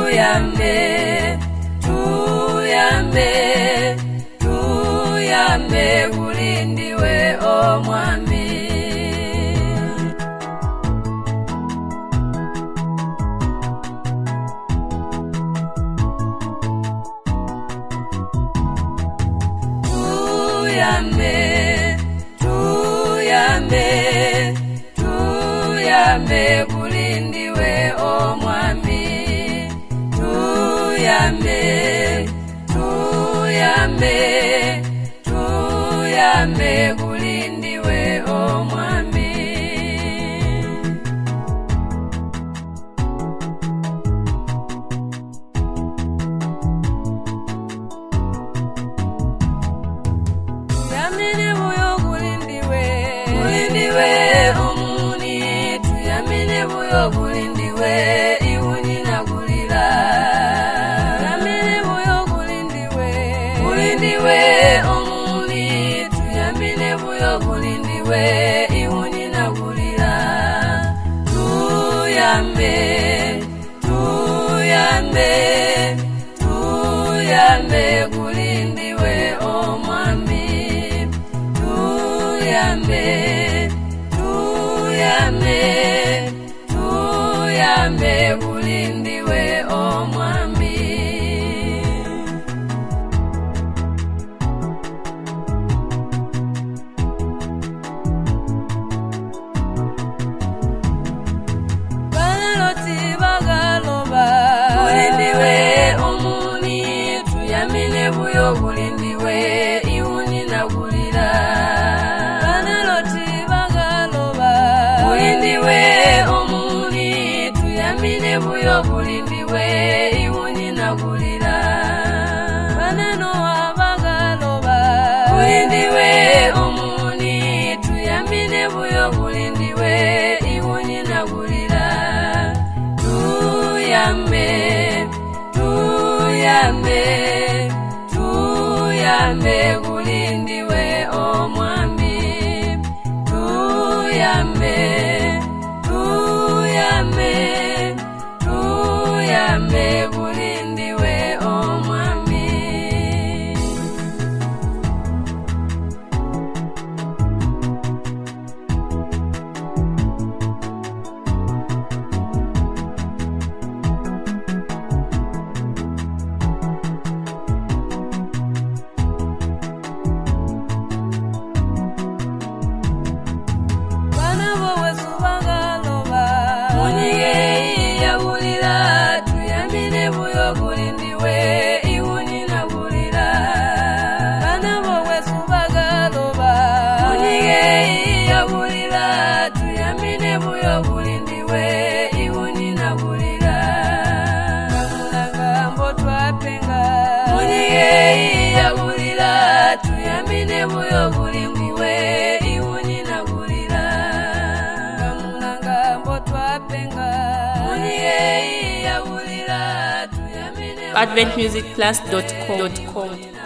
tuyambe kulindiwe omwami. Tuyambe kulindiwe omwami. Tuyambe kulindiwe omwami. Tuyamine buyo kulindiwe omuni. Tuyamine buyo kulindiwe iwuni nagulira. Tuyamine buyo kulindiwe omuni. Tuyamine buyo kulindiwe iwuni nagulira. Tuyambe kulindiwe omwami. Tuyambe kulindiwe omwami. Baloti bagaloba kulindiwe omuni. Tuyamine buyo kulindiwe iwuni nagulira. Baloti bagaloba kulindiwe omuni. Tuyamine buyo kulindiwe iwuni nagulira. Banano abagaloba kulindiwe omuni. Tuyamine buyo kulindiwe iwuni nagulira. Tuyambe kulindiwe omwami. Tuyambe kulindiwe omwami. Kulindiwe iwuni nagulira. Bana bowe subagaloba munige yagulira. Tuyamine buyo kulindiwe iwuni nagulira. Kamulanga mbo twapenga munige yagulira. Tuyamine buyo kulindiwe iwuni nagulira. Kamulanga mbo twapenga munige yagulira. AdventMusicClass.com